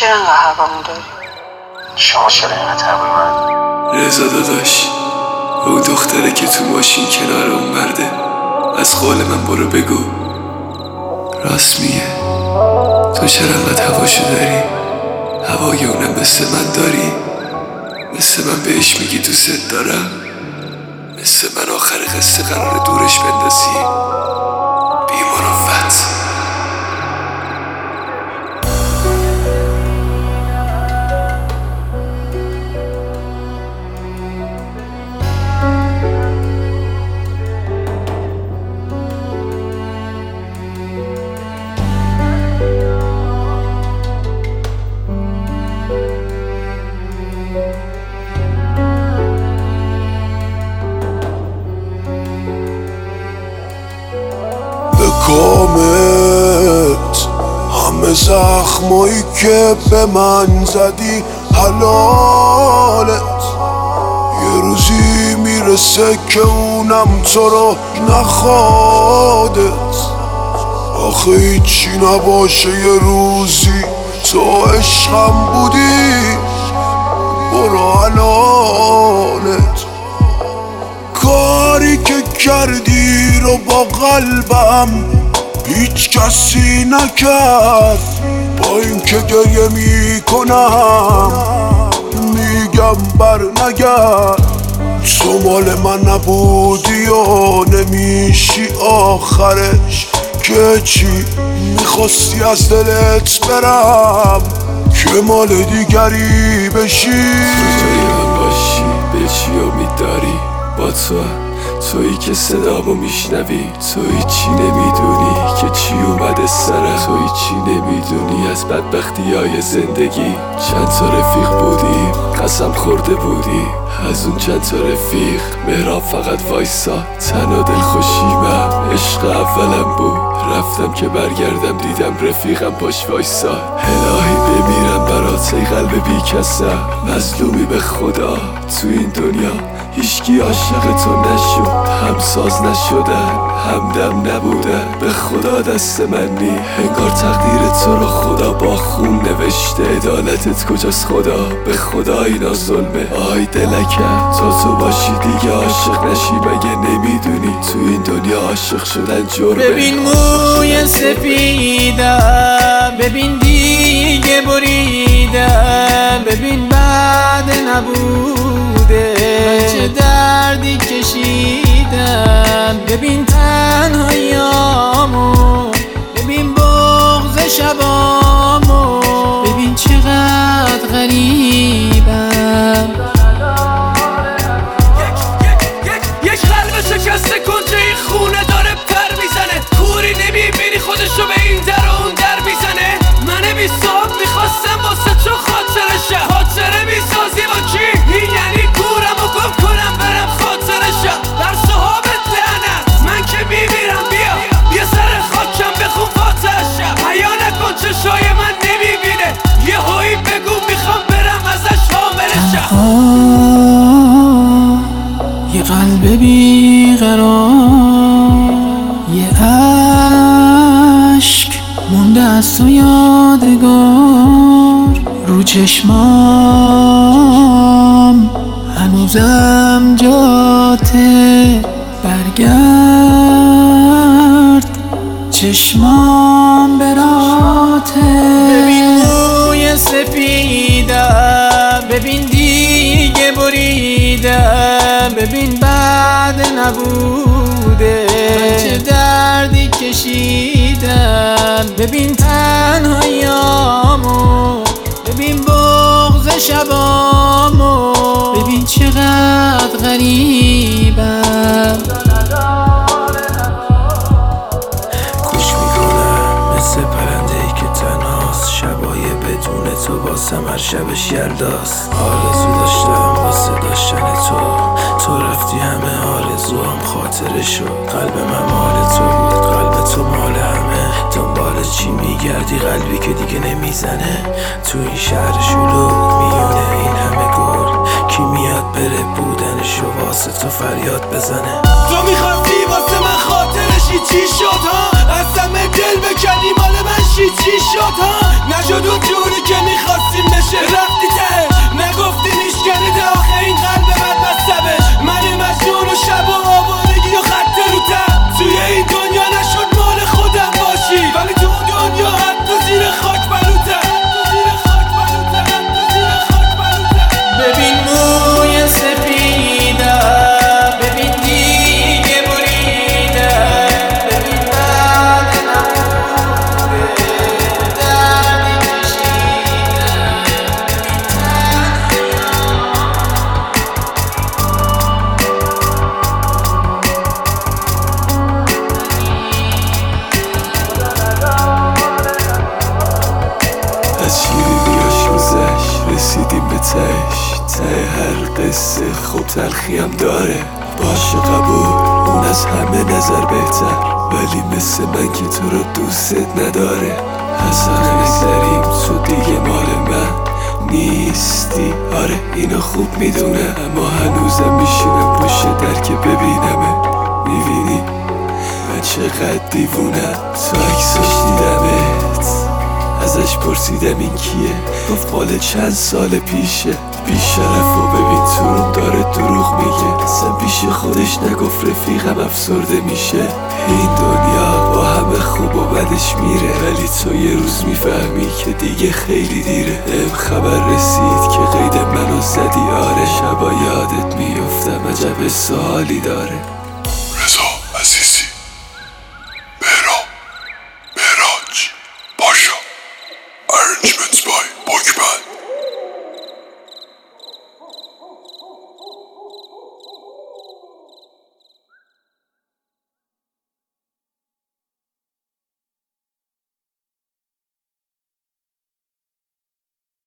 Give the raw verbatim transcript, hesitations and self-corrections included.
چرا انقدر هوامو داری؟ شما چرا اینقدر هوای من؟ رضا داداش، اون دختره که تو ماشین کنار اون مرده، از قول من برو بگو راست میگه. تو چرا انقدر هواشو داری؟ هوای اونم مثل من داری؟ مثل من بهش میگی دوست دارم؟ مثل من آخر قصه قرار دورش بندازی؟ بی مروت. کامت همه زخمایی که به من زدی حلالت، یه روزی میرسه که اونم تو رو نخوادت. آخه هیچی نباشه یه روزی تو عشقم بودی، برو حلالت. کاری که کردی رو با قلبم هیچ کسی نکرد. با این که گریه میکنم میگم بر نگرد. تو مال من نبودی و نمیشی آخرش، که چی میخواستی از دلت برم که مال دیگری بشی. تو جای من باشی به چی امید داری؟ با تو تویی که صدامو میشنوی، تویی چی نمیدونی که چی اومده سرم، تویی چی نمیدونی از بدبختی های زندگی. چند تا رفیق بودی قسم خورده بودی، از اون چند تا رفیق مهراب فقط وایسا. تن و دلخوشیمم عشق اولم بود، رفتم که برگردم دیدم رفیقم باش وایسا. الهی بمیرم برات ای قلب بی کسم، مظلومی به خدا تو این دنیا هیچکی عاشق تو نشد. همساز نشدن همدم نبودن، به خدا دست من نی. انگار تقدیر تو رو خدا با خون نوشته، عدالتت کجاست خدا؟ به خدا اینا ظلمه. آی دلکم تا تو باشی دیگه عاشق نشی، مگه نمیدونی تو این دنیا عاشق شدن جرمه؟ ببین موی سفیدم، ببین دیگه بریدم، ببین بعد نبوده چه دردی کشیدم. ببین تنهاییامو، ببین بغض شبامو، ببین چقدر غریبم. یک یک یک یک قلب شکسته کنجه این خونه داره پر میزنه، کوری نمیبینی خودشو به این در و اون در میزنه. من بی‌صاحب میخواستم واسه چون خاطرشه، خاطره میسازی با کی؟ این یعنی کورم و گم کنم برم خاطرشه. در صحابت لعنت من که میمیرم، بیا بیا سر خاکم بخون فاتحشه. حیا نکن چشای من نمیبینه، یه هایی بگو میخوام برم ازش حاملشه. یه قلب بیقرار، یه عشق مونده از تو یادگار رو چشمام، هنوزم جاته. برگرد چشمام براته. ببین موی سفیدم، ببین دیگه بریدم، ببین بعد نبوده چه دردی کشیدم. ببین تنهاییامو، ببین بغض شبامو، ببین چقدر غریبم. گوش میکنم مثل پرنده‌ای که تنهاست، شبای بدون تو باسم هر شبش یلداست. آرزو داشتم واسه داشتن تو، تو رفتی همه آرزوام خاطره شد. قلب من مال تو بود، قلب تو مال همه. دنبال چی میگردی قلبی که دیگه نمیزنه؟ تو این شهر شلوغ میونه این همه گل، کی میاد بره بودنشو واسه تو فریاد بزنه؟ تو میخواستی واسه من خاطرشی چی شد ها؟ از همه دل بکنی مال من چی چی شد ها؟ نشد اون جوری که میخواست از شیرینیاش گذشت رسیدیم به تهش. ته هر قصه خب تلخی هم داره، باشه قبول اون از همه نظر بهتر، ولی مثل من که تو رو دوست نداره. اصلا نگذریم تو دیگه مال من نیستی، آره اینو خوب میدونه، اما هنوزم میشینم پشت در که ببینمه. میبینی من چقدر دیوونم، تو عکساش دیدمت، ازش پرسیدم این کیه، گفت مال چند سال پیشه. بیشرف و ببین تو رو داره دروغ میگه، اصلا پیش خودش نگفت رفیقم افسرده میشه. این دنیا با همه خوب و بدش میره، ولی تو یه روز میفهمی که دیگه خیلی دیره. ام خبر رسید که قید منو زدی، آره شبا یادت میفتم، عجب سوالی داره. رضا عزیزی، بهرام، بهراج، پاشا، ارنجمنت بای بوکمن.